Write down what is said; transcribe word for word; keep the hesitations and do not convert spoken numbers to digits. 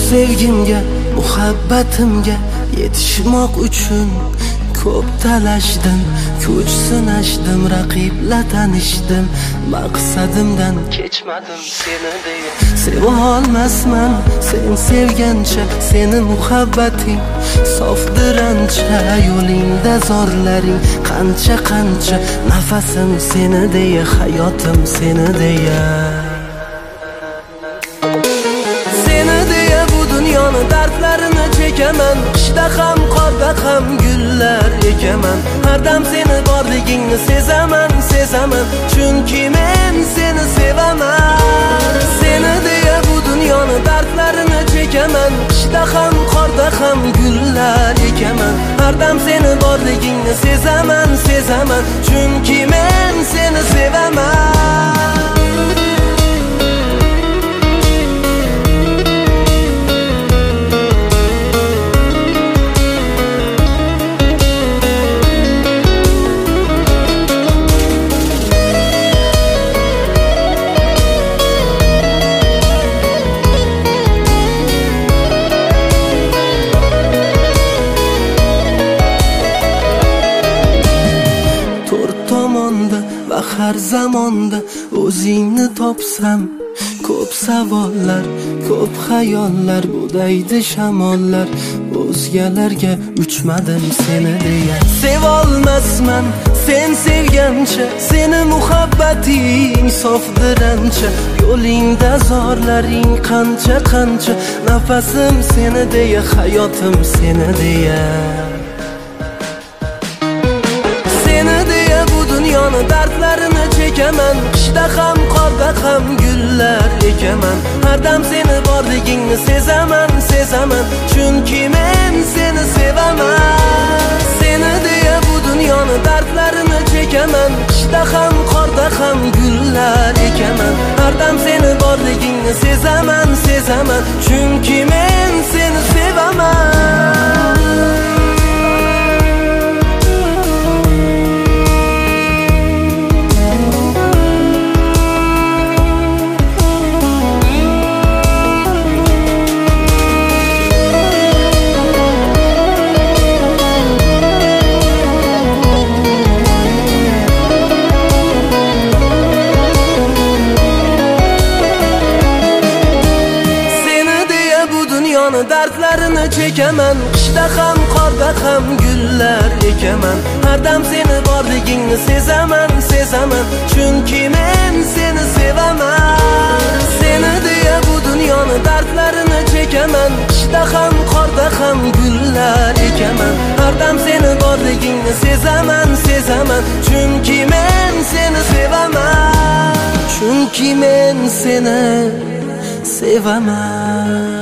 sevgimga, muhabbatimga yetishmoq uchun ko'p talashdim, kuch sinashdim, raqibla tanishdim, maqsadimdan kechmadim seni deya. Seva olmasman sen sevgancha, seni muhabbating sofdir ancha, yo'lingda zorlaring qancha qancha, nafasim seni deya, hayotim seni deya. Seni deya bu dunyoni dardlarini chekaman, qishda ham qorda ham gullar ekaman. Har dam seni borligingni sezaman, sezaman, chunki men seni sevaman. Seni deya bu dunyoni dardlarini chekaman, qishda ham qorda ham gullar ekaman. Har dam seni borligingni sezaman, sezaman, chunki men seni sevaman. Va har zamonda o'zingni topsam, ko'p savollar, ko'p xayollar, budaydi shamollar, o'zgalarga uchmadim seni deya. Sevolmasman sen sevgancha, seni muhabbating sofdir ancha, yo'lingda zorlaring qancha qancha, nafasim seni deya, hayotim seni deya. Dunyoni dardlarini chekaman, qishda ham qorda ham gullar ekaman. Har dam seni borligingni sezaman, sezaman, chunki men seni sevaman. Seni deya bu dunyoni dardlarini chekaman, qishda ham qorda ham gullar ekaman. Har dam seni borligingni sezaman, sezaman, chunki men seni sevaman. Dardlarini chekaman, qishda ham qorda ham gullar ekaman. Har dam seni borligingni sezaman, sezaman, chunki men seni sevaman. Seni deya bu dunyoni dardlarini chekaman, qishda ham qorda ham gullar ekaman. Har dam seni borligingni sezaman, sezaman, chunki men seni sevaman. Chunki men seni sevaman.